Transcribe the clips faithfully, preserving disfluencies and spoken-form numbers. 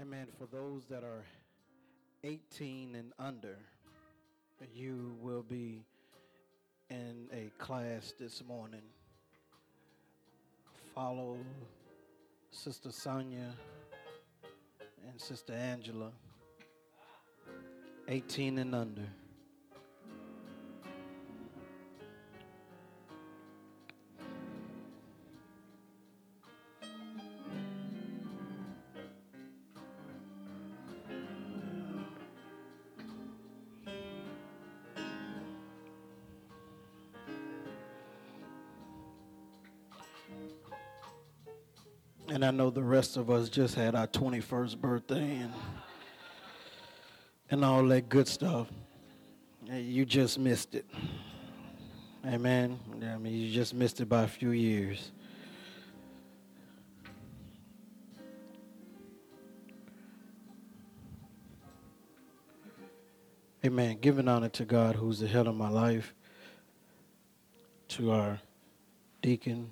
Amen. For those that are eighteen and under, you will be in a class this morning. Follow Sister Sonia and Sister Angela, eighteen and under. And I know the rest of us just had our twenty-first birthday and, and all that good stuff. You just missed it. Amen. I mean, you just missed it by a few years. Amen. Giving honor to God, who's the head of my life, to our deacon,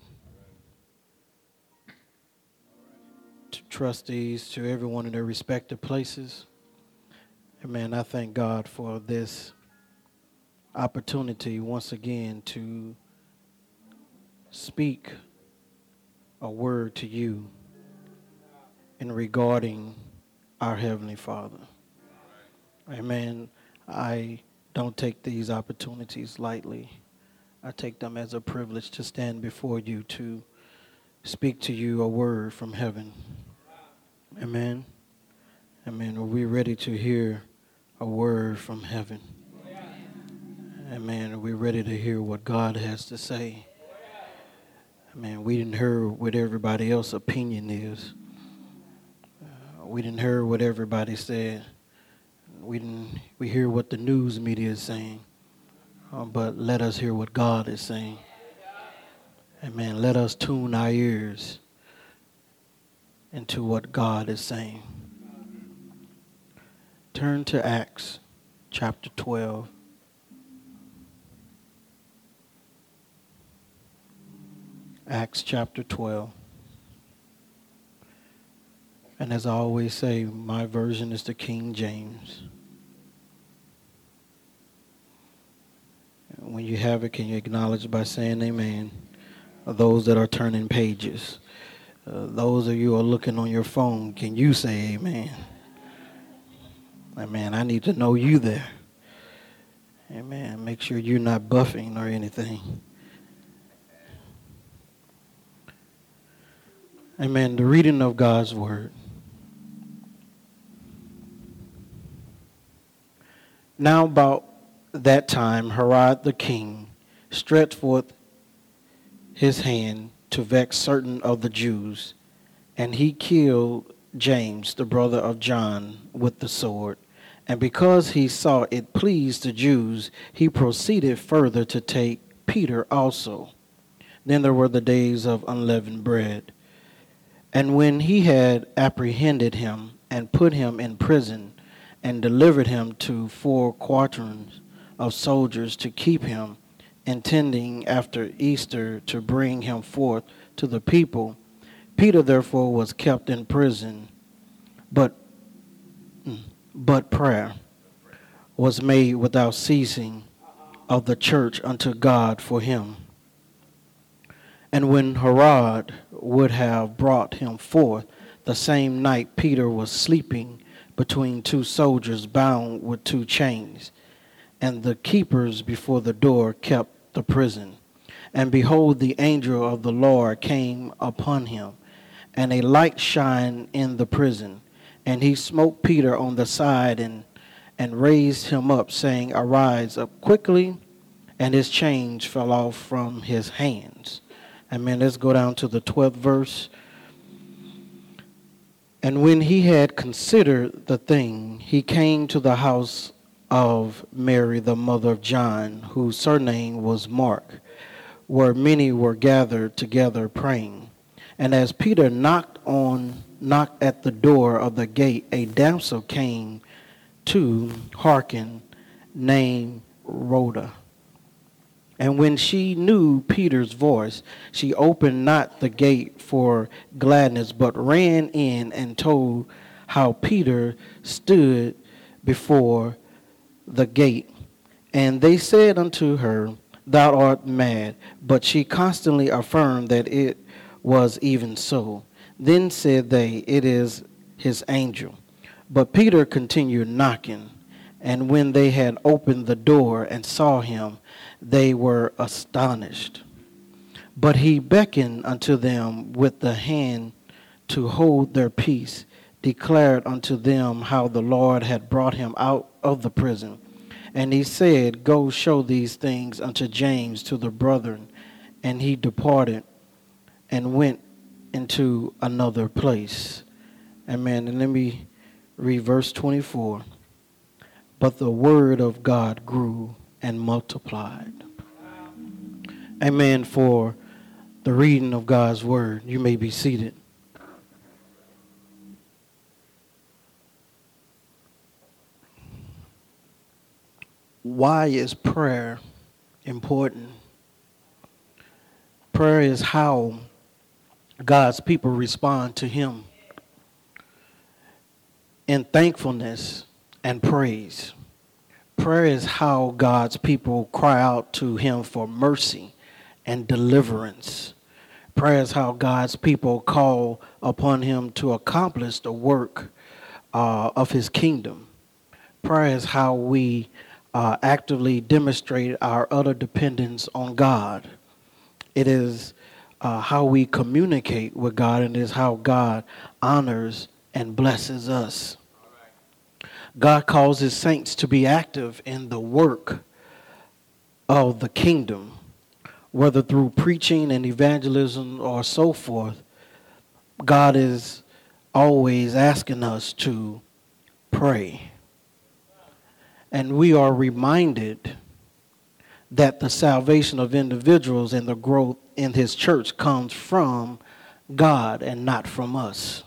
to trustees, to everyone in their respective places. Amen. I thank God for this opportunity once again to speak a word to you in regarding our Heavenly Father. Amen. I don't take these opportunities lightly. I take them as a privilege to stand before you to speak to you a word from heaven. Amen. Amen. Are we ready to hear a word from heaven? Amen. Are we ready to hear what God has to say? Amen. We didn't hear what everybody else's opinion is. Uh, we didn't hear what everybody said. We didn't. We hear what the news media is saying. Uh, but let us hear what God is saying. Amen. Let us tune our ears into what God is saying. Turn to Acts chapter twelve. Acts chapter twelve. And as I always say, my version is the King James. When you have it, can you acknowledge by saying amen? Those that are turning pages. Uh, those of you who are looking on your phone, can you say amen? Amen. I need to know you there. Amen. Make sure you're not buffing or anything. Amen. The reading of God's word. Now about that time, Herod the king stretched forth his hand to vex certain of the Jews, and he killed James, the brother of John, with the sword. And because he saw it pleased the Jews, he proceeded further to take Peter also. Then there were the days of unleavened bread. And when he had apprehended him and put him in prison and delivered him to four quaternions of soldiers to keep him, intending after Easter to bring him forth to the people, Peter therefore was kept in prison, but but prayer was made without ceasing of the church unto God for him. And when Herod would have brought him forth, the same night Peter was sleeping between two soldiers bound with two chains, and the keepers before the door kept the prison. And behold, the angel of the Lord came upon him, and a light shined in the prison. And he smote Peter on the side and, and raised him up, saying, Arise up quickly. And his chains fell off from his hands. Amen. Let's go down to the twelfth verse. And when he had considered the thing, he came to the house of Mary, the mother of John, whose surname was Mark, where many were gathered together praying. And as Peter knocked on knocked at the door of the gate, a damsel came to hearken, named Rhoda. And when she knew Peter's voice, she opened not the gate for gladness, but ran in and told how Peter stood before the gate. And they said unto her, Thou art mad. But she constantly affirmed that it was even so. Then said they, It is his angel. But Peter continued knocking. And when they had opened the door and saw him, they were astonished. But he beckoned unto them with the hand to hold their peace, declared unto them how the Lord had brought him out of the prison. And he said, Go show these things unto James, to the brethren. And he departed and went into another place. Amen. And let me read verse twenty-four. But the word of God grew and multiplied. Amen. For the reading of God's word, you may be seated. Why is prayer important? Prayer is how God's people respond to him in thankfulness and praise. Prayer is how God's people cry out to him for mercy and deliverance. Prayer is how God's people call upon him to accomplish the work uh, of his kingdom. Prayer is how we uh, actively demonstrate our utter dependence on God. It is uh, how we communicate with God, and it is how God honors and blesses us. God calls his saints to be active in the work of the kingdom, whether through preaching and evangelism or so forth. God is always asking us to pray. And we are reminded that the salvation of individuals and the growth in his church comes from God and not from us.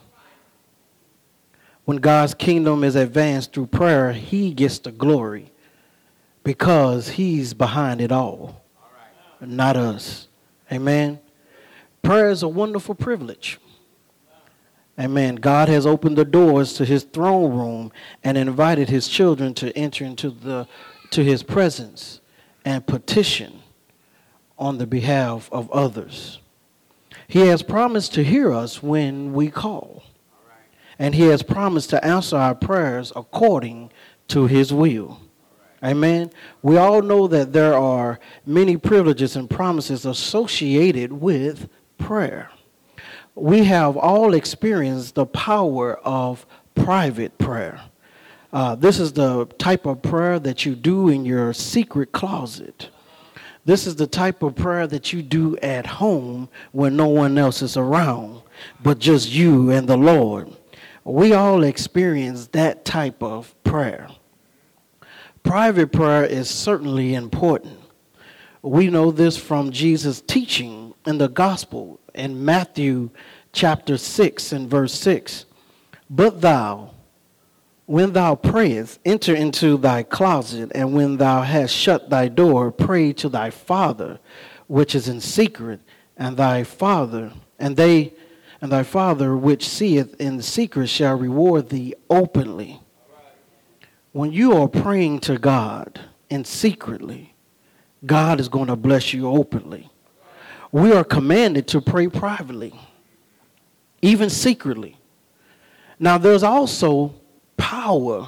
When God's kingdom is advanced through prayer, he gets the glory because he's behind it all, all right. Not us. Amen. Prayer is a wonderful privilege. Amen. God has opened the doors to his throne room and invited his children to enter into the to his presence and petition on the behalf of others. He has promised to hear us when we call. And he has promised to answer our prayers according to his will. Amen. We all know that there are many privileges and promises associated with prayer. We have all experienced the power of private prayer. Uh, this is the type of prayer that you do in your secret closet. This is the type of prayer that you do at home when no one else is around, but just you and the Lord. We all experience that type of prayer. Private prayer is certainly important. We know this from Jesus' teaching in the gospel in Matthew chapter six and verse six. But thou, when thou prayest, enter into thy closet, and when thou hast shut thy door, pray to thy Father, which is in secret, and thy Father, and they, and thy Father, which seeth in secret, shall reward thee openly. When you are praying to God in secretly, God is going to bless you openly. We are commanded to pray privately, even secretly. Now, there's also power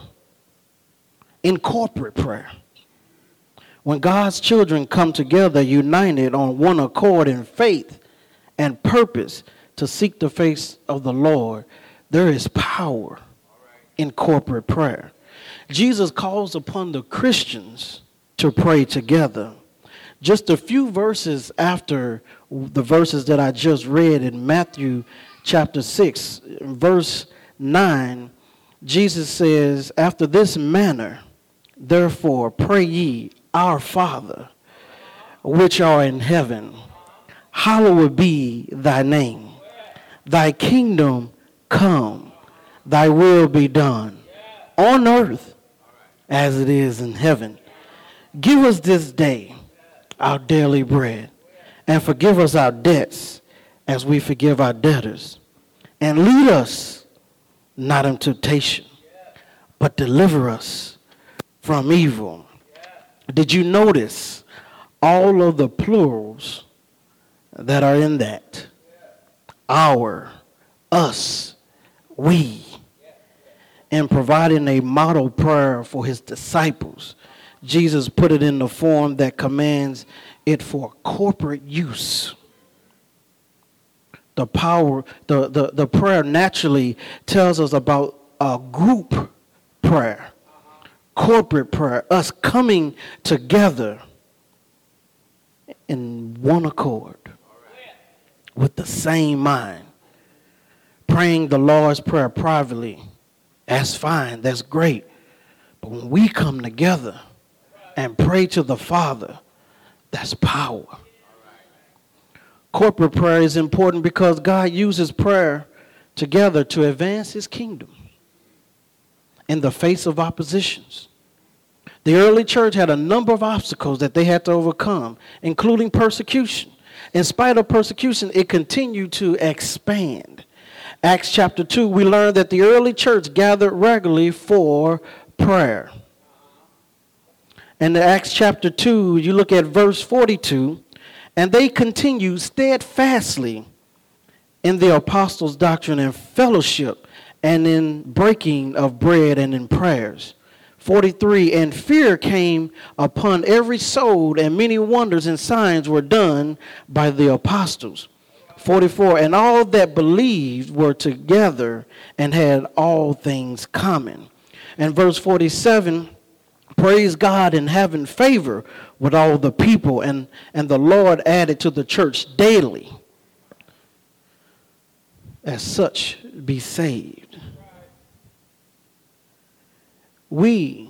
in corporate prayer. When God's children come together united on one accord in faith and purpose to seek the face of the Lord, there is power in corporate prayer. Jesus calls upon the Christians to pray together. Just a few verses after the verses that I just read in Matthew chapter six, verse nine, Jesus says, after this manner, therefore pray ye, our Father, which art in heaven, hallowed be thy name. Thy kingdom come, thy will be done, on earth as it is in heaven. Give us this day our daily bread, and forgive us our debts as we forgive our debtors. And lead us not in temptation, but deliver us from evil. Did you notice all of the plurals that are in that? Our, us, we. And providing a model prayer for his disciples, Jesus put it in the form that commands it for corporate use. The power, the, the, the prayer naturally tells us about a group prayer, corporate prayer, us coming together in one accord with the same mind. Praying the Lord's Prayer privately, that's fine, that's great. But when we come together and pray to the Father, that's power. Corporate prayer is important because God uses prayer together to advance his kingdom in the face of oppositions. The early church had a number of obstacles that they had to overcome, including persecution. In spite of persecution, it continued to expand. Acts chapter two, we learn that the early church gathered regularly for prayer. In Acts chapter two, you look at verse forty-two, and they continued steadfastly in the apostles' doctrine and fellowship, and in breaking of bread and in prayers. forty-three, and fear came upon every soul, and many wonders and signs were done by the apostles. forty-four, and all that believed were together and had all things common. And verse forty-seven, praise God and having favor with all the people, and, and the Lord added to the church daily, as such be saved. We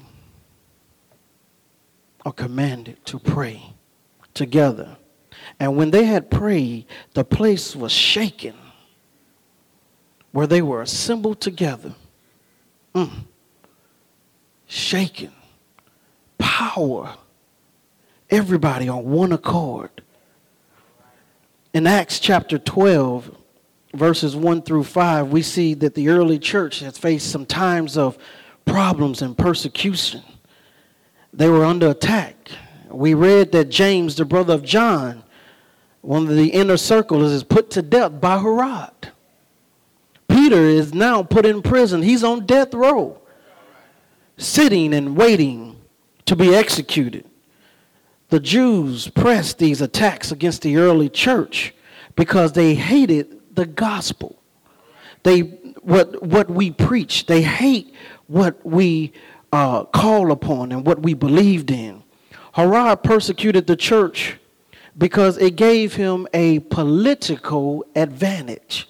are commanded to pray together. And when they had prayed, the place was shaken where they were assembled together. Mm. Shaken. Power. Everybody on one accord. In Acts chapter twelve, verses one through five, we see that the early church has faced some times of problems and persecution. They were under attack. We read that James, the brother of John, one of the inner circles, is put to death by Herod. Peter is now put in prison. He's on death row, sitting and waiting to be executed. The Jews pressed these attacks against the early church because they hated the gospel. They what what we preach. They hate what we uh, call upon and what we believed in. Herod persecuted the church because it gave him a political advantage.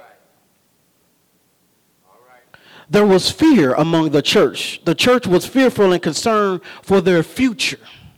There was fear among the church. The church was fearful and concerned for their future.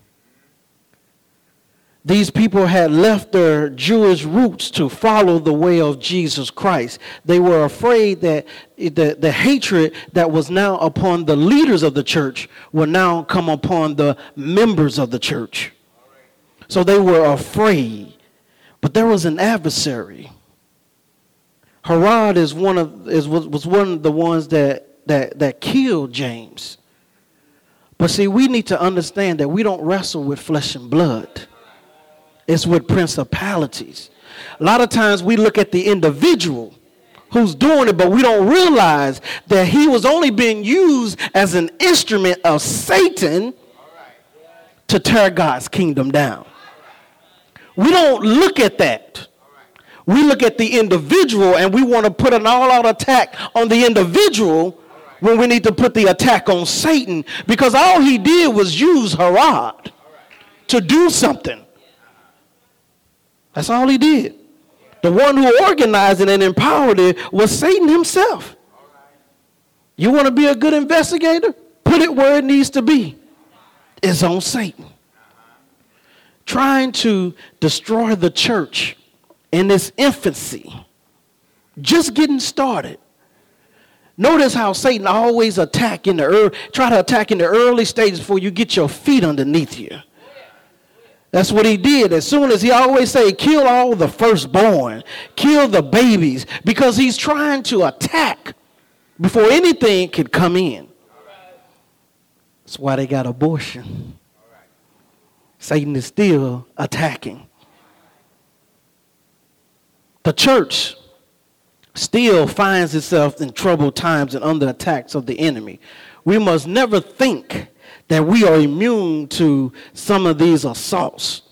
These people had left their Jewish roots to follow the way of Jesus Christ. They were afraid that the, the hatred that was now upon the leaders of the church would now come upon the members of the church. So they were afraid. But there was an adversary. Herod is one of is was, was one of the ones that, that that killed James. But see, we need to understand that we don't wrestle with flesh and blood. It's with principalities. A lot of times we look at the individual who's doing it, but we don't realize that he was only being used as an instrument of Satan to tear God's kingdom down. We don't look at that. We look at the individual and we want to put an all-out attack on the individual when we need to put the attack on Satan, because all he did was use Herod to do something. That's all he did. The one who organized it and empowered it was Satan himself. You want to be a good investigator? Put it where it needs to be. It's on Satan. Trying to destroy the church in its infancy, just getting started. Notice how Satan always attack in the early, try to attack in the early stages before you get your feet underneath you. That's what he did. As soon as he always say, kill all the firstborn, kill the babies, because he's trying to attack before anything could come in. That's why they got abortion. Satan is still attacking. The church still finds itself in troubled times and under attacks of the enemy. We must never think that we are immune to some of these assaults.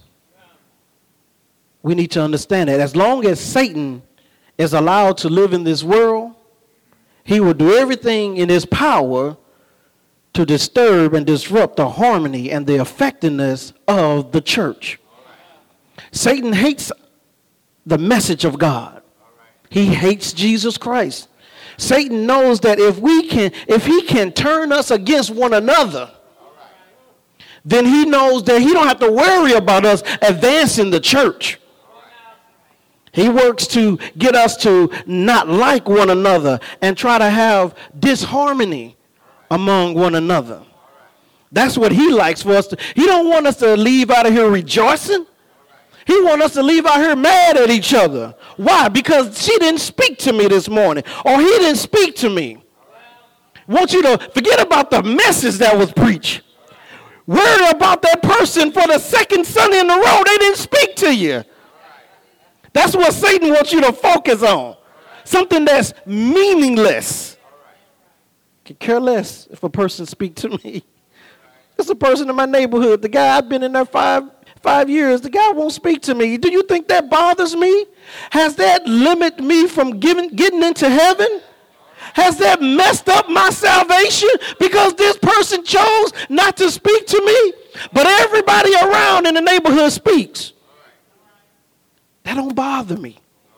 We need to understand that as long as Satan is allowed to live in this world, he will do everything in his power to disturb and disrupt the harmony and the effectiveness of the church. Satan hates the message of God. He hates Jesus Christ. Satan knows that if we can, if he can turn us against one another, then he knows that he don't have to worry about us advancing the church. He works to get us to not like one another and try to have disharmony among one another. That's what he likes for us to. He don't want us to leave out of here rejoicing. He wants us to leave out here mad at each other. Why? Because she didn't speak to me this morning, or he didn't speak to me. Want you to forget about the message that was preached. Worry about that person for the second Sunday in a row. They didn't speak to you. That's what Satan wants you to focus on. Something that's meaningless. Could care less if a person speak to me. It's a person in my neighborhood. The guy, I've been in there five five years. The guy won't speak to me. Do you think that bothers me? Has that limited me from giving, getting into heaven? Has that messed up my salvation because this person chose not to speak to me? But everybody around in the neighborhood speaks. That don't bother me.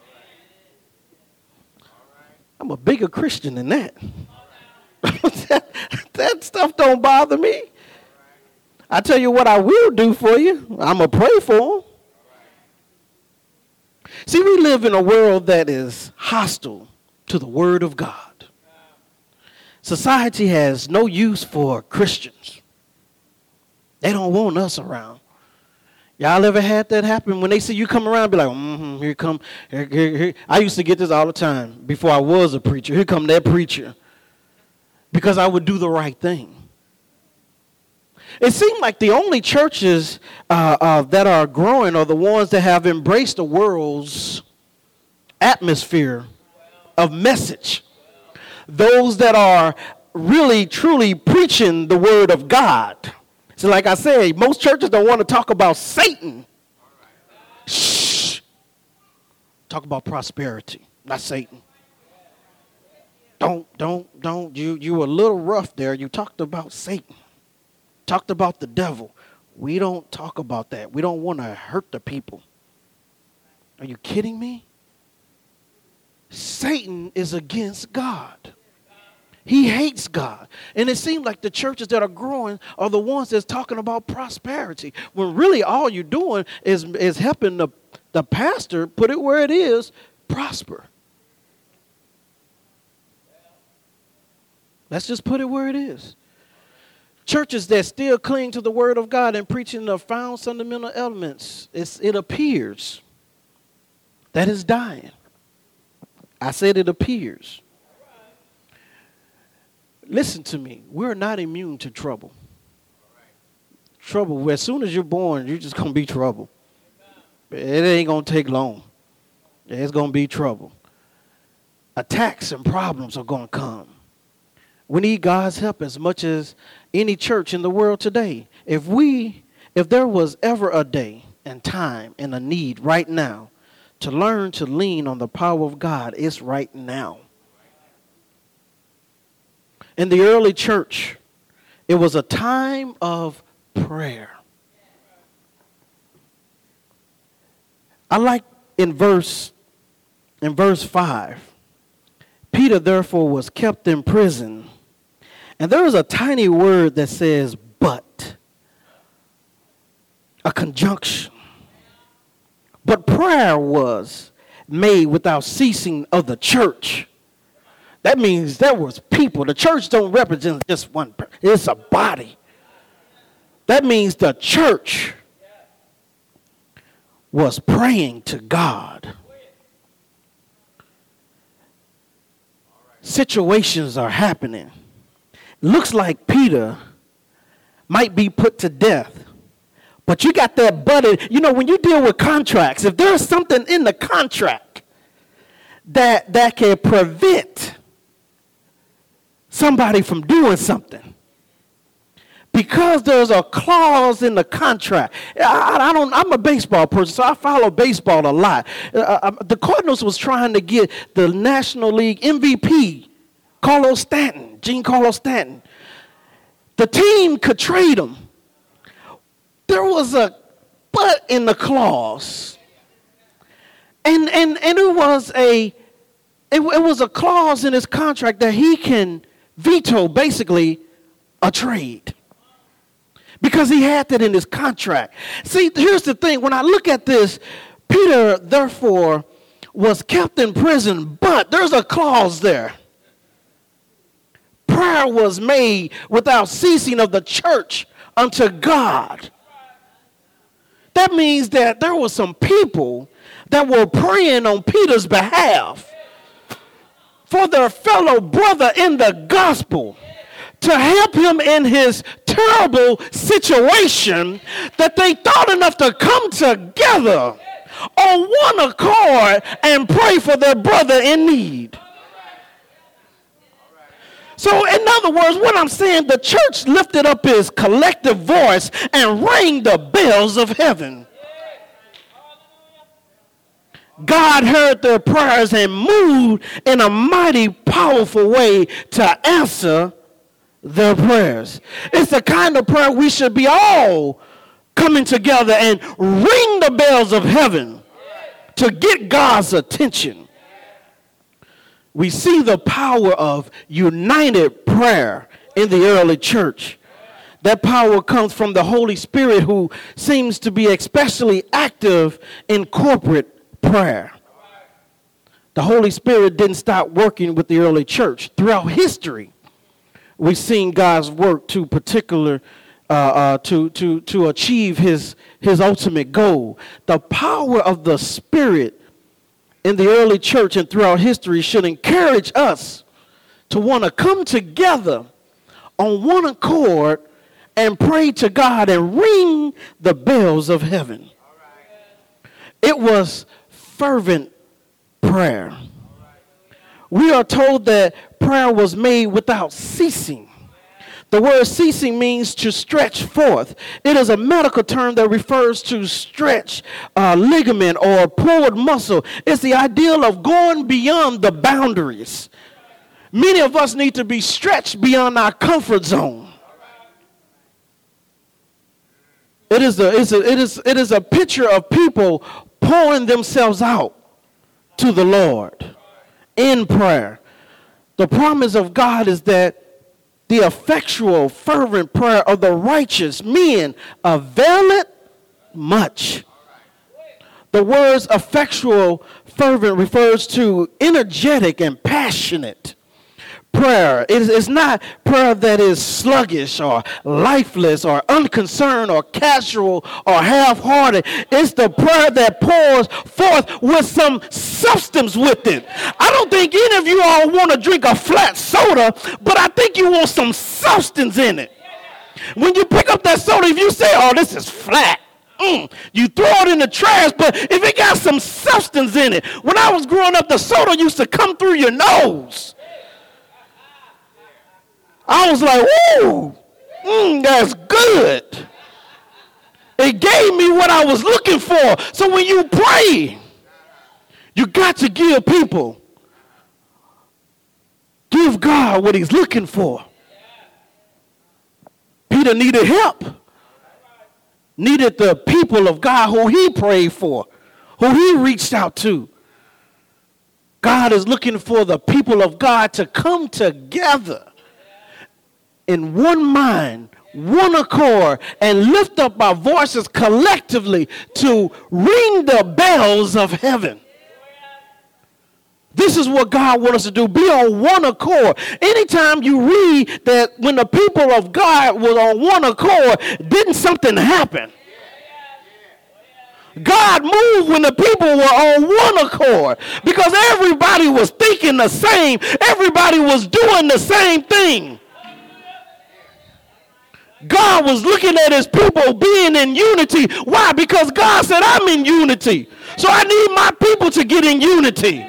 I'm a bigger Christian than that. that. That stuff don't bother me. I tell you what I will do for you. I'm going to pray for them. See, we live in a world that is hostile to the word of God. Society has no use for Christians. They don't want us around. Y'all ever had that happen? When they see you come around, be like, mm-hmm, here come, here, here, here. I used to get this all the time before I was a preacher. Here come that preacher. Because I would do the right thing. It seemed like the only churches uh, uh, that are growing are the ones that have embraced the world's atmosphere of message. Those that are really, truly preaching the word of God. So like I said, most churches don't want to talk about Satan. Shh. Talk about prosperity, not Satan. Don't, don't, don't. You, you were a little rough there. You talked about Satan. Talked about the devil. We don't talk about that. We don't want to hurt the people. Are you kidding me? Satan is against God. He hates God. And it seems like the churches that are growing are the ones that's talking about prosperity. When really all you're doing is, is helping the, the pastor, put it where it is, prosper. Let's just put it where it is. Churches that still cling to the word of God and preaching the found fundamental elements, it's, it appears that is dying. I said it appears. Listen to me. We're not immune to trouble. Trouble, as soon as you're born, you're just going to be trouble. It ain't going to take long. It's going to be trouble. Attacks and problems are going to come. We need God's help as much as any church in the world today. If we, if there was ever a day and time and a need right now to learn to lean on the power of God, it's right now. In the early church, it was a time of prayer. I like in verse, in verse five, Peter therefore was kept in prison. And there is a tiny word that says, but. A conjunction. But prayer was made without ceasing of the church. That means there was people. The church don't represent just one person. It's a body. That means the church was praying to God. situations are happening. Looks like Peter might be put to death. But you got that buddy. You know, when you deal with contracts, if there's something in the contract that, that can prevent somebody from doing something, because there's a clause in the contract. I, I don't. I'm a baseball person, so I follow baseball a lot. Uh, the Cardinals was trying to get the National League M V P, Carlos Stanton, Giancarlo Stanton. The team could trade him. There was a but in the clause, and and and it was a it, it was a clause in his contract that he can veto basically a trade. Because he had that in his contract. See, here's the thing. When I look at this, Peter, therefore, was kept in prison, but there's a clause there. Prayer was made without ceasing of the church unto God. That means that there were some people that were praying on Peter's behalf for their fellow brother in the gospel, to help him in his terrible situation, that they thought enough to come together on one accord and pray for their brother in need. So in other words, what I'm saying, the church lifted up his collective voice and rang the bells of heaven. God heard their prayers and moved in a mighty, powerful way to answer their prayers. It's the kind of prayer we should be all coming together and ring the bells of heaven to get God's attention. We see the power of united prayer in the early church. That power comes from the Holy Spirit, who seems to be especially active in corporate prayer. The Holy Spirit didn't stop working with the early church. Throughout history, we've seen God's work to particular uh, uh, to to to achieve his his ultimate goal. The power of the Spirit in the early church and throughout history should encourage us to want to come together on one accord and pray to God and ring the bells of heaven. It was fervent prayer. We are told that prayer was made without ceasing. The word ceasing means to stretch forth. It is a medical term that refers to stretch uh, ligament or pulled muscle. It's the ideal of going beyond the boundaries. Many of us need to be stretched beyond our comfort zone. It is a, it's a, it is, it is a picture of people pouring themselves out to the Lord in prayer. The promise of God is that the effectual, fervent prayer of the righteous men availeth much. The words effectual, fervent refers to energetic and passionate prayer. It is, it's not prayer that is sluggish or lifeless or unconcerned or casual or half-hearted. It's the prayer that pours forth with some substance with it. I don't think any of you all want to drink a flat soda, but I think you want some substance in it. When you pick up that soda, if you say, oh, this is flat, mm, you throw it in the trash, but if it got some substance in it. When I was growing up, the soda used to come through your nose. I was like, ooh, mm, that's good. It gave me what I was looking for. So when you pray, you got to give people, give God what he's looking for. Peter needed help. Needed the people of God who he prayed for, who he reached out to. God is looking for the people of God to come together in one mind, one accord, and lift up our voices collectively to ring the bells of heaven. This is what God wants us to do. Be on one accord. Anytime you read that when the people of God were on one accord, didn't something happen? God moved when the people were on one accord because everybody was thinking the same. Everybody was doing the same thing. God was looking at his people being in unity. Why? Because God said, I'm in unity. So I need my people to get in unity.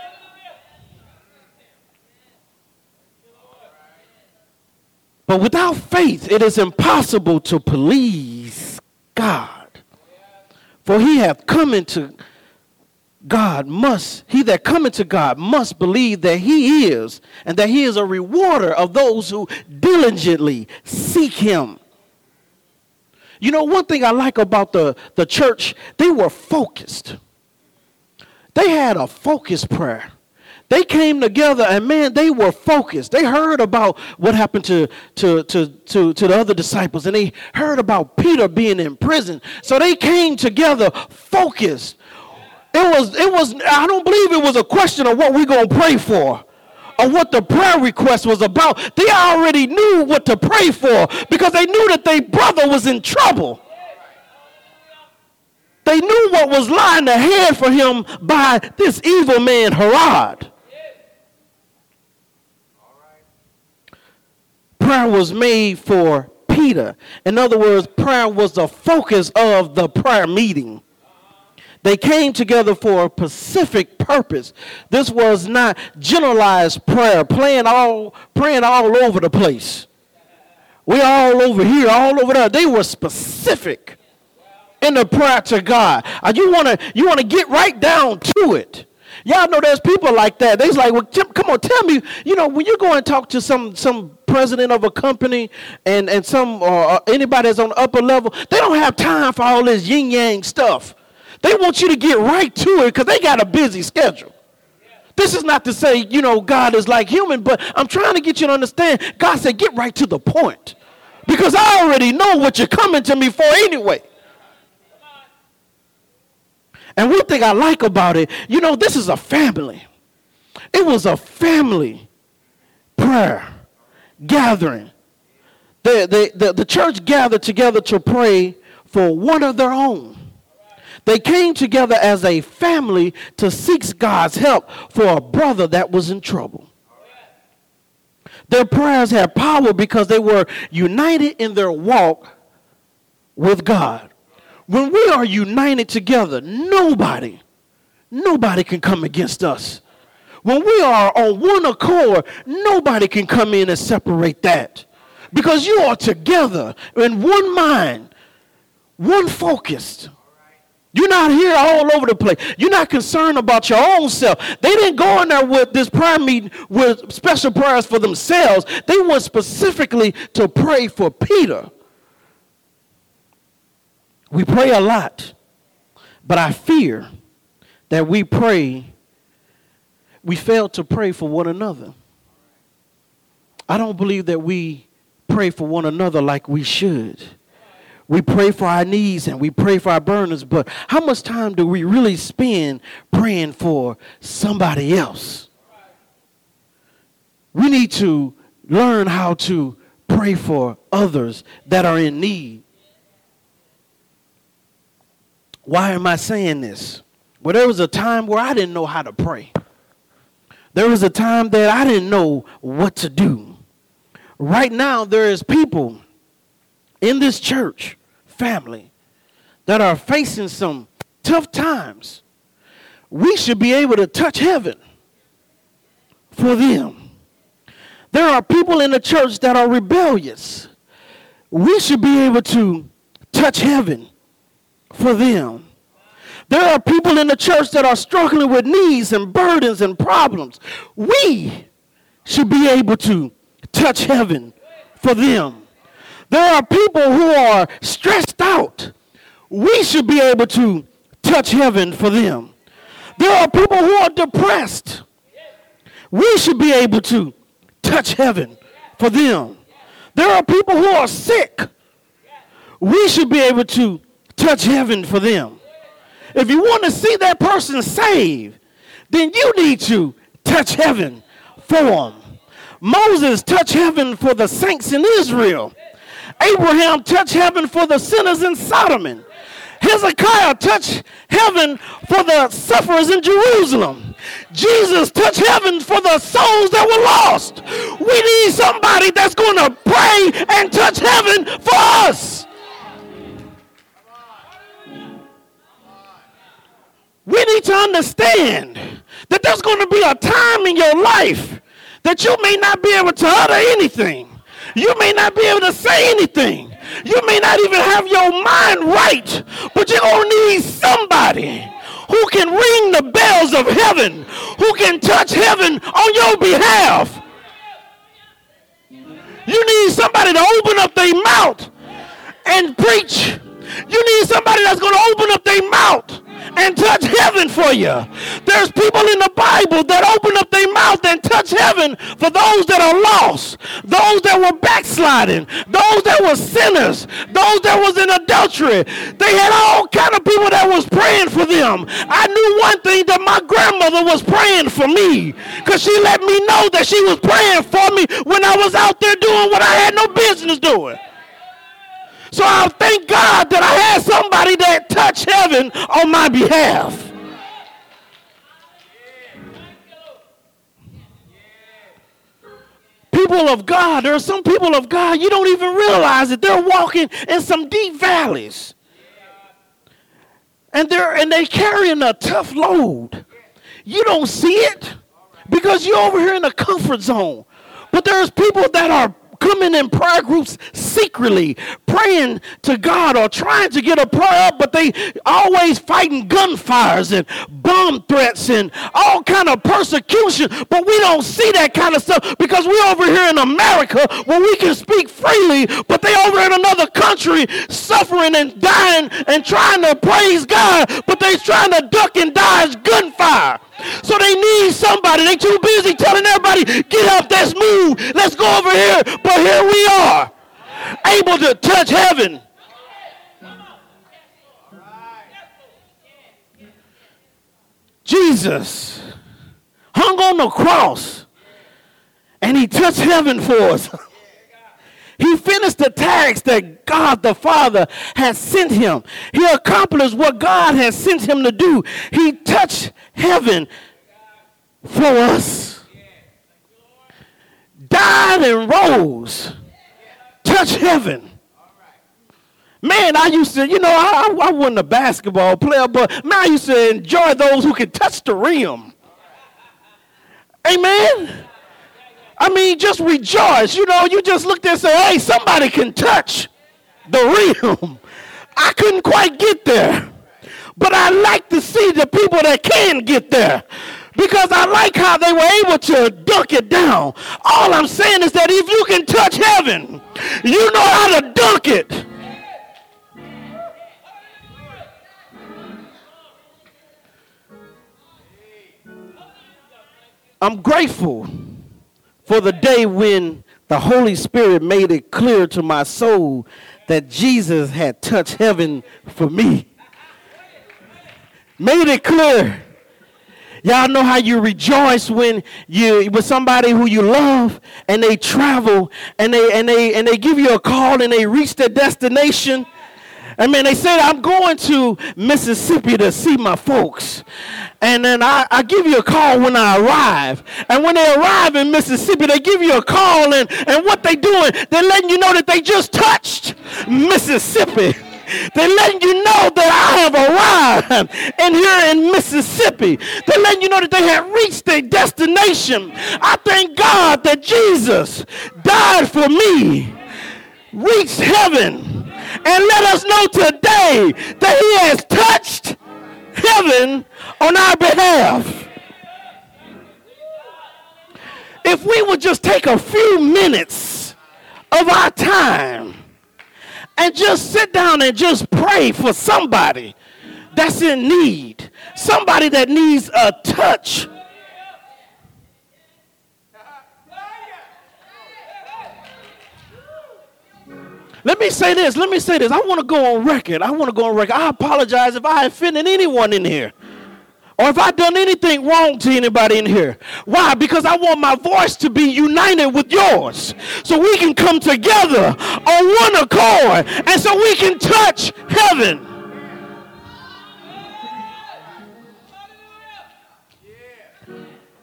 But without faith, it is impossible to please God. For he hath come into God must, he that cometh to God must believe that he is, and that he is a rewarder of those who diligently seek him. You know, one thing I like about the, the church, they were focused. They had a focused prayer. They came together and, man, they were focused. They heard about what happened to, to, to, to, to the other disciples, and they heard about Peter being in prison. So they came together focused. It was, it was, I don't believe it was a question of what we're going to pray for or what the prayer request was about. They already knew what to pray for because they knew that their brother was in trouble. They knew what was lying ahead for him by this evil man, Herod. Prayer was made for Peter. In other words, prayer was the focus of the prayer meeting. They came together for a specific purpose. This was not generalized prayer, praying all, praying all over the place. We're all over here, all over there. They were specific in the prayer to God. Uh, you want to you want to get right down to it. Y'all know there's people like that. They's like, well, Tim, come on, tell me, you know, when you go and talk to some some president of a company and, and some or anybody that's on the upper level, they don't have time for all this yin-yang stuff. They want you to get right to it because they got a busy schedule. This is not to say, you know, God is like human, but I'm trying to get you to understand. God said, get right to the point because I already know what you're coming to me for anyway. And one thing I like about it, you know, this is a family. It was a family prayer gathering. The, the, the, the church gathered together to pray for one of their own. They came together as a family to seek God's help for a brother that was in trouble. Their prayers had power because they were united in their walk with God. When we are united together, nobody, nobody can come against us. When we are on one accord, nobody can come in and separate that. Because you are together in one mind, one focused. You're not here all over the place. You're not concerned about your own self. They didn't go in there with this prayer meeting with special prayers for themselves. They went specifically to pray for Peter. We pray a lot, but I fear that we pray, we fail to pray for one another. I don't believe that we pray for one another like we should. We pray for our needs and we pray for our burdens, but how much time do we really spend praying for somebody else? We need to learn how to pray for others that are in need. Why am I saying this? Well, there was a time where I didn't know how to pray. There was a time that I didn't know what to do. Right now, there is people in this church family that are facing some tough times. We should be able to touch heaven for them. There are people in the church that are rebellious. We should be able to touch heaven for them. There are people in the church that are struggling with needs and burdens and problems. We should be able to touch heaven for them. There are people who are stressed out. We should be able to touch heaven for them. There are people who are depressed. We should be able to touch heaven for them. There are people who are sick. We should be able to touch heaven for them. If you want to see that person saved, then you need to touch heaven for them. Moses touched heaven for the saints in Israel. Abraham touched heaven for the sinners in Sodom. Hezekiah touched heaven for the sufferers in Jerusalem. Jesus touched heaven for the souls that were lost. We need somebody that's going to pray and touch heaven for us. We need to understand that there's going to be a time in your life that you may not be able to utter anything. You may not be able to say anything. You may not even have your mind right, but you're going to need somebody who can ring the bells of heaven, who can touch heaven on your behalf. You need somebody to open up their mouth and preach. You need somebody that's going to open up their mouth and touch heaven for you. There's people in the Bible that open up their mouth and touch heaven for those that are lost, those that were backsliding, those that were sinners, those that was in adultery. They had all kind of people that was praying for them. I knew one thing, that my grandmother was praying for me, because she let me know that she was praying for me when I was out there doing what I had no business doing. So I thank God that I had somebody that touched heaven on my behalf. People of God, there are some people of God, you don't even realize that they're walking in some deep valleys. And they're and they're carrying a tough load. You don't see it because you're over here in a comfort zone. But there's people that are coming in prayer groups secretly, praying to God or trying to get a prayer up, but they always fighting gunfires and bomb threats and all kind of persecution. But we don't see that kind of stuff because we're over here in America where we can speak freely, but they over in another country suffering and dying and trying to praise God, but they trying to duck and dodge gunfire. So they need somebody. They too busy telling everybody, get up, let's move, let's go over here. But here we are, able to touch heaven. Jesus hung on the cross and he touched heaven for us. He finished the task that God the Father has sent him. He accomplished what God has sent him to do. He touched heaven for us. Died and rose. Touched heaven. Man, I used to, you know, I, I wasn't a basketball player, but man, I used to enjoy those who could touch the rim. Amen. I mean, just rejoice. You know, you just looked there and said, hey, somebody can touch the rim. I couldn't quite get there. But I like to see the people that can get there, because I like how they were able to dunk it down. All I'm saying is that if you can touch heaven, you know how to dunk it. I'm grateful for the day when the Holy Spirit made it clear to my soul that Jesus had touched heaven for me. Made it clear. Y'all know how you rejoice when you with somebody who you love and they travel and they and they and they give you a call and they reach their destination. I mean, they said, I'm going to Mississippi to see my folks. And then I, I give you a call when I arrive. And when they arrive in Mississippi, they give you a call. And, and what they doing, they're letting you know that they just touched Mississippi. They're letting you know that I have arrived in here in Mississippi. They're letting you know that they have reached their destination. I thank God that Jesus died for me, reached heaven, and let us know today that he has touched heaven on our behalf. If we would just take a few minutes of our time and just sit down and just pray for somebody that's in need, somebody that needs a touch. Let me say this. Let me say this. I want to go on record. I want to go on record. I apologize if I offended anyone in here, or if I done anything wrong to anybody in here. Why? Because I want my voice to be united with yours, so we can come together on one accord, and so we can touch heaven.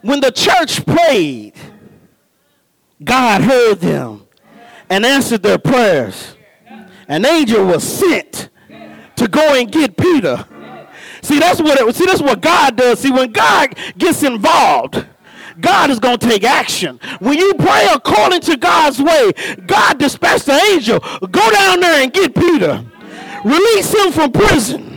When the church prayed, God heard them and answered their prayers. An angel was sent to go and get Peter. See, that's what it, see, that's what God does. See, when God gets involved, God is going to take action. When you pray according to God's way, God dispatched the angel. Go down there and get Peter. Release him from prison.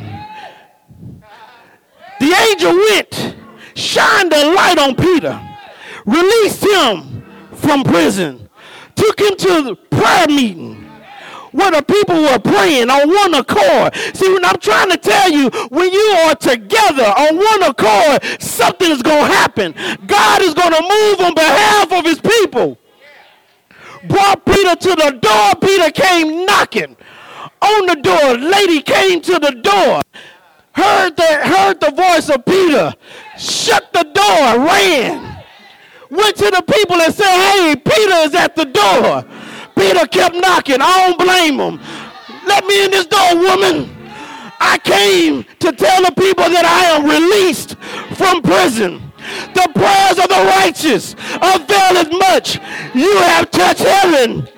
The angel went, shined a light on Peter, released him from prison, took him to the prayer meeting where the people were praying on one accord. See, when I'm trying to tell you, when you are together on one accord, something is going to happen. God is going to move on behalf of his people. Brought Peter to the door. Peter came knocking on the door. Lady came to the door. Heard the, heard the voice of Peter. Shut the door. Ran. Went to the people and said, hey, Peter is at the door. Peter kept knocking. I don't blame him. Let me in this door, woman. I came to tell the people that I am released from prison. The prayers of the righteous availeth much. You have touched heaven.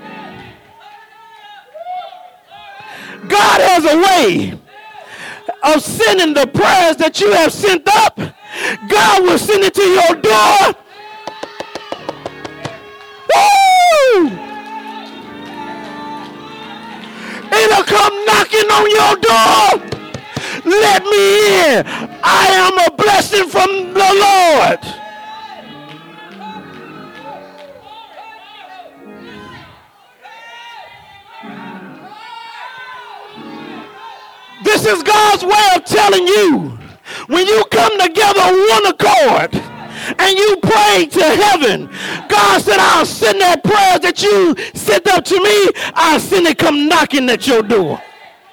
God has a way of sending the prayers that you have sent up. God will send it to your door. Woo! It'll come knocking on your door. Let me in. I am a blessing from the Lord. This is God's way of telling you, when you come together on one accord and you pray to heaven, God said, I'll send that prayer that you sent up to me. I'll send it come knocking at your door.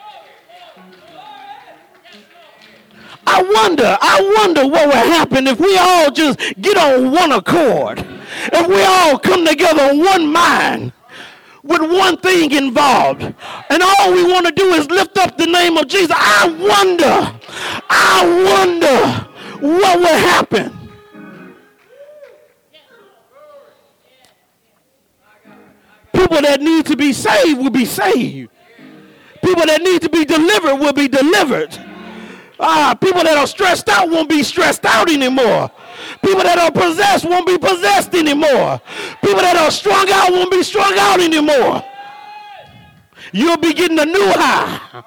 I wonder, I wonder what would happen if we all just get on one accord. If we all come together on one mind with one thing involved. And all we want to do is lift up the name of Jesus. I wonder, I wonder what would happen. People that need to be saved will be saved. People that need to be delivered will be delivered. Ah, people that are stressed out won't be stressed out anymore. People that are possessed won't be possessed anymore. People that are strung out won't be strung out anymore. You'll be getting a new high.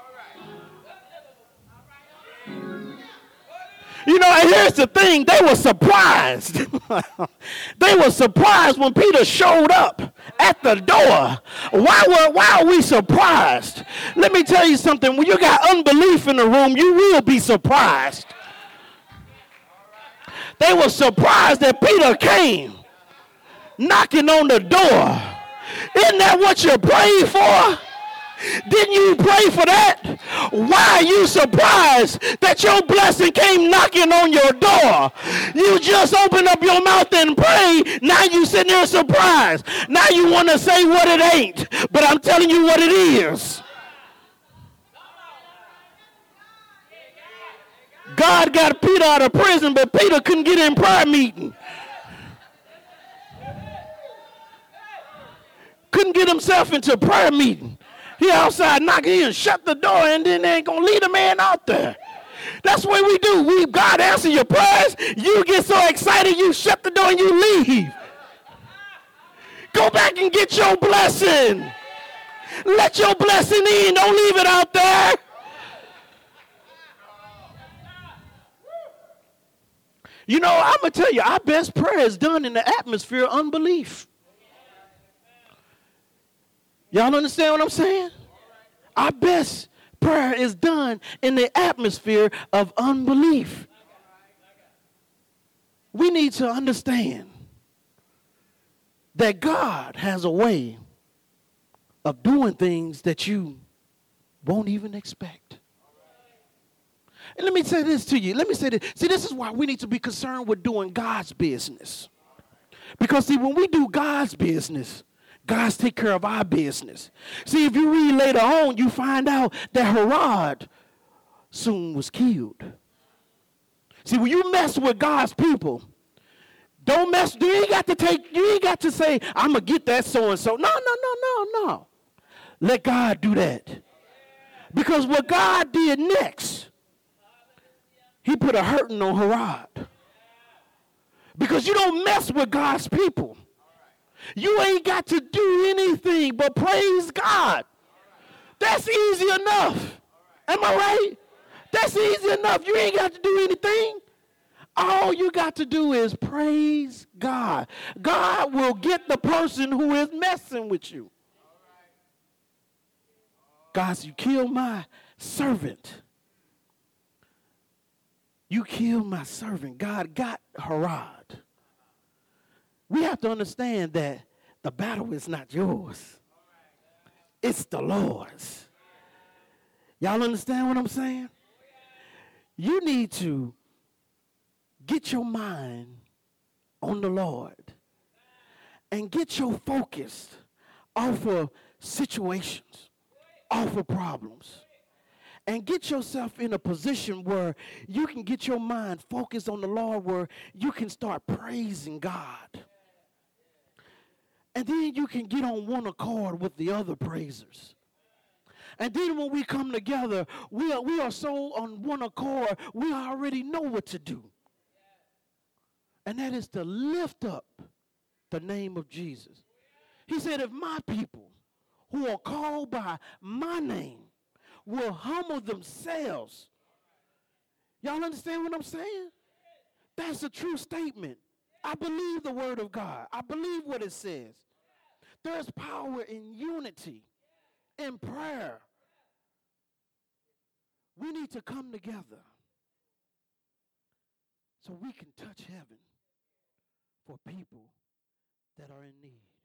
You know, and here's the thing. They were surprised. They were surprised when Peter showed up at the door. Why were, why are we surprised? Let me tell you something. When you got unbelief in the room, you will be surprised. They were surprised that Peter came knocking on the door. Isn't that what you prayed for? Didn't you pray for that? Why are you surprised that your blessing came knocking on your door? You just opened up your mouth and prayed. Now you sitting there surprised. Now you want to say what it ain't. But I'm telling you what it is. God got Peter out of prison, but Peter couldn't get in prayer meeting. Couldn't get himself into prayer meeting. He outside knocking in, shut the door, and then they ain't going to leave the man out there. That's what we do. We God answer your prayers. You get so excited, you shut the door and you leave. Go back and get your blessing. Let your blessing in. Don't leave it out there. You know, I'm going to tell you, our best prayer is done in the atmosphere of unbelief. Y'all understand what I'm saying? Our best prayer is done in the atmosphere of unbelief. We need to understand that God has a way of doing things that you won't even expect. And let me say this to you. Let me say this. See, this is why we need to be concerned with doing God's business. Because, see, when we do God's business, God's take care of our business. See, if you read later on, you find out that Herod soon was killed. See, when you mess with God's people, Don't mess. You ain't got to take. You ain't got to say, "I'm gonna get that so and so." No, no, no, no, no. Let God do that. Because what God did next, He put a hurting on Herod. Because you don't mess with God's people. You ain't got to do anything but praise God. That's easy enough. Am I right? That's easy enough. You ain't got to do anything. All you got to do is praise God. God will get the person who is messing with you. God, you killed my servant. You killed my servant. God got Herod. We have to understand that the battle is not yours. It's the Lord's. Y'all understand what I'm saying? You need to get your mind on the Lord and get your focus off of situations, off of problems, and get yourself in a position where you can get your mind focused on the Lord, where you can start praising God. And then you can get on one accord with the other praisers. And then when we come together, we are, we are so on one accord, we already know what to do. And that is to lift up the name of Jesus. He said, if my people who are called by my name will humble themselves. Y'all understand what I'm saying? That's a true statement. I believe the word of God. I believe what it says. There's power in unity, in prayer. We need to come together so we can touch heaven for people that are in need.